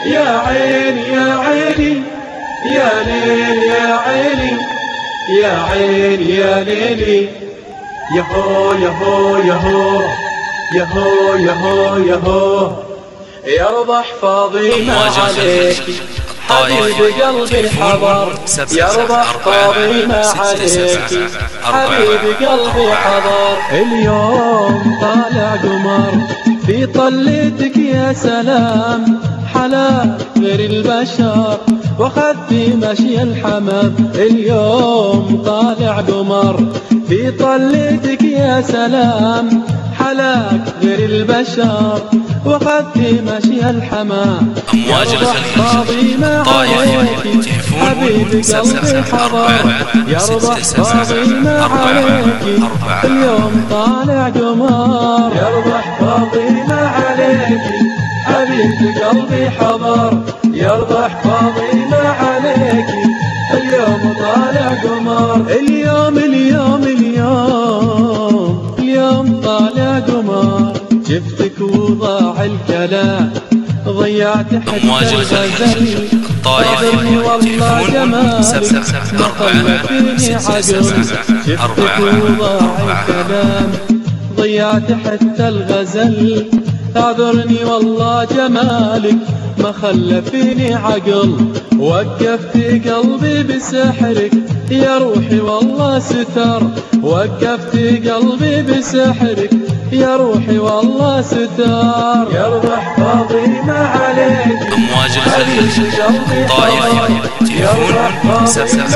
يا عيني يا عيني يا ليل يا عيني يا عيني يا ليلي يهو يهو يهو يهو يهو يهو يرضى حفاظي ما عليك حبيب قلبي حضر يرضى حفاظي ما عليك حبيب قلبي حضر اليوم طالع قمر في طلتك يا سلام حلا غير البشر وخذ في مشي الحمام اليوم طالع قمر في طلتك يا سلام حلاك غير البشر وخذ في مشي الحمام أمواج الخليج طايح حبيب قلبي حضر يرضى حفاظي ما عليك اليوم طالع قمر يرضى حفاظي ما عليك حبيب قلبي حضر يرضى حفاظي ما عليك اليوم طالع قمر اليوم اليوم اليوم اليوم طالع قمر شفتك وضاع الكلام ضيعت حتى الغزل طايح والله جمالك ما خلتني عقل شفتك وضاع الكلام ضيعت حتى الغزل اعذرني والله جمالك ما خلى فيني عقل وقفت قلبي بسحرك يا روحي والله ستر وقفت قلبي بسحرك يا روحي والله ستر يرضى حفاظي ما عليك أمواج الخليج طايح تليفون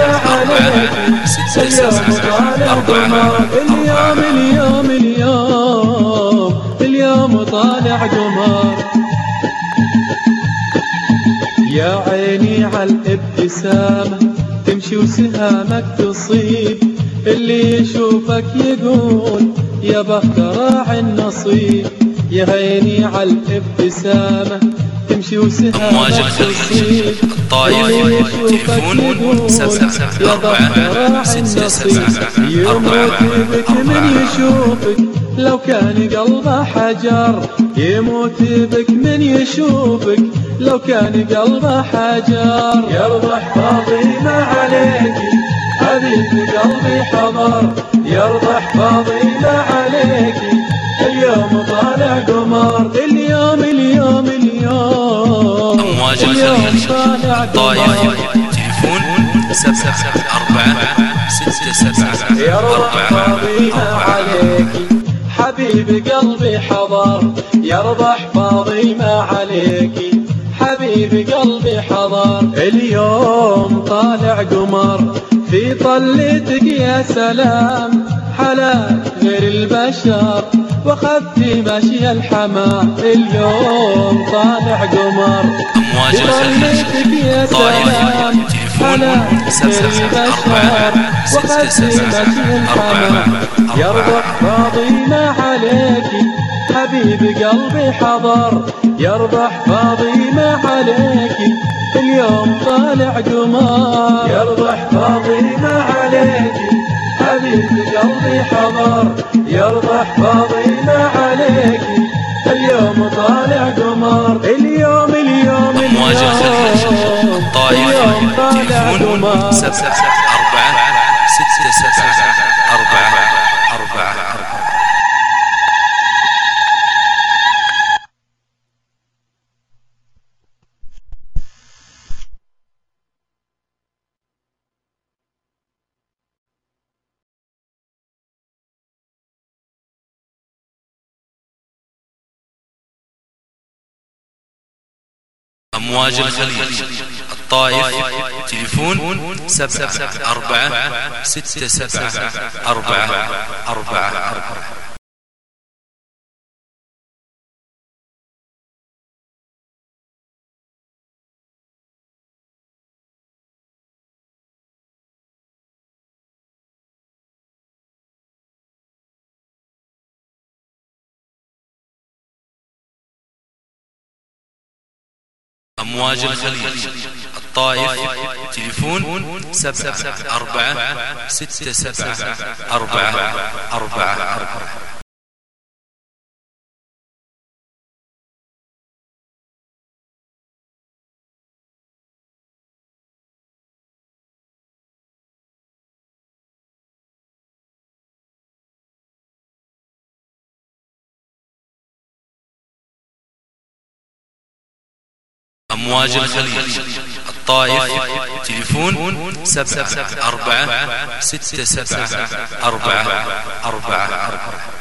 774 اليوم اليوم اليوم اليوم طالع قمر يا عيني عالابتسامة تمشي وسهامك تصيب اللي يشوفك يقول يا بخت راعي النصيب يا عيني عالابتسامة تمشي وسهامك تصيب اللي يشوفك يقول يا بخت راعي النصيب يموت بك من يشوفك لو كان قلبه حجر يموت بك من يشوفك لو كان قلبه حجر يرضى حفاظي ما عليك حبيب قلبي حضر يرضى حفاظي ما عليك اليوم طالع قمر اليوم اليوم اليوم أمواج الخليج طايح تليفون 774 يرضى حفاظي ما عليك حبيب قلبي حضر يرضى حفاظي ما عليك حبيب قلبي حضر اليوم طالع قمر في طلتك يا سلام حلا غير البشر وخذ في مشي الحمام اليوم طالع قمر أمواج الخليج يا سلام حلا غير البشر وخذ في مشي الحمام يرضى حفاظي ما عليك حبيب قلبي حضر يرضى حفاظي ما عليك اليوم طالع قمر يرضى حفاظي ما عليك حبيب قلبي حضر يرضى حفاظي ما عليك اليوم طالع قمر اليوم اليوم أمواج الخليج طايح تليفون 746 أمواج الخليج الطايف تليفون 7467444. أمواج الخليج الطايف تليفون 7467444. أمواج الخليج الطائف تليفون 74 67 444.